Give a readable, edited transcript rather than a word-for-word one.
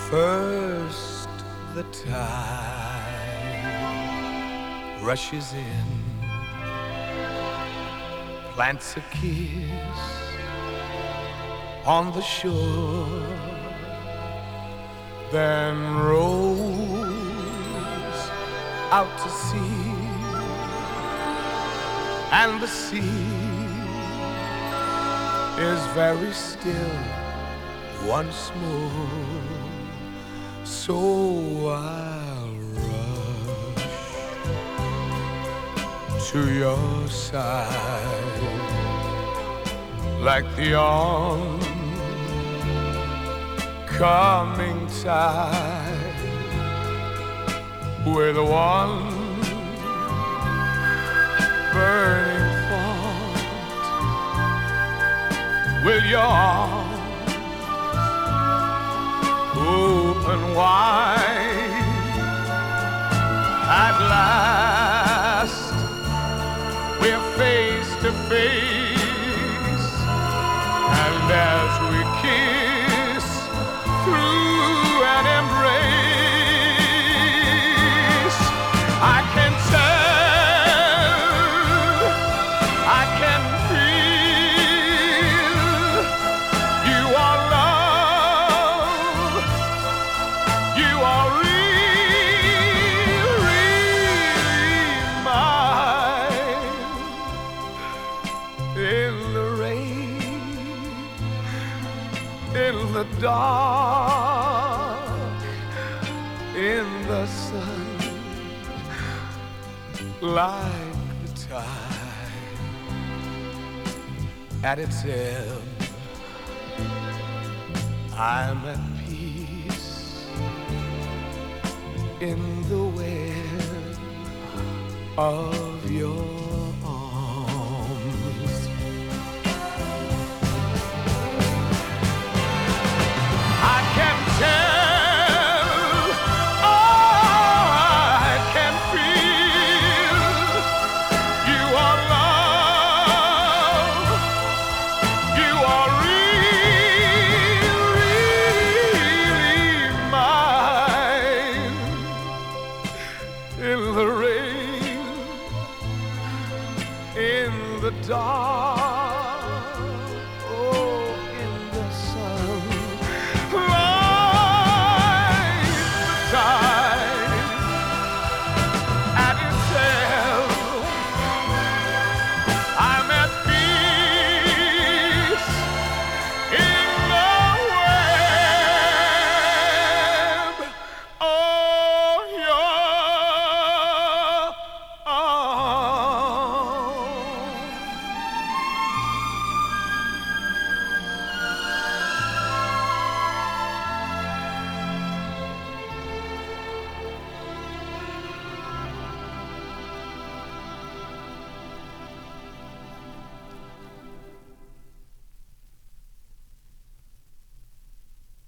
First the tide rushes in, plants a kiss on the shore, then rows out to sea, and the sea is very still once more. So I'll rush to your side like the oncoming tide, with one burning thought: will your arms open wide? At last we're face to face, and as we kiss through an embrace, I can tell, I can feel you are love, you are real, really mine. In the rain, in the dark, in the sun, like the tide at its ebb, I'm at peace in the web of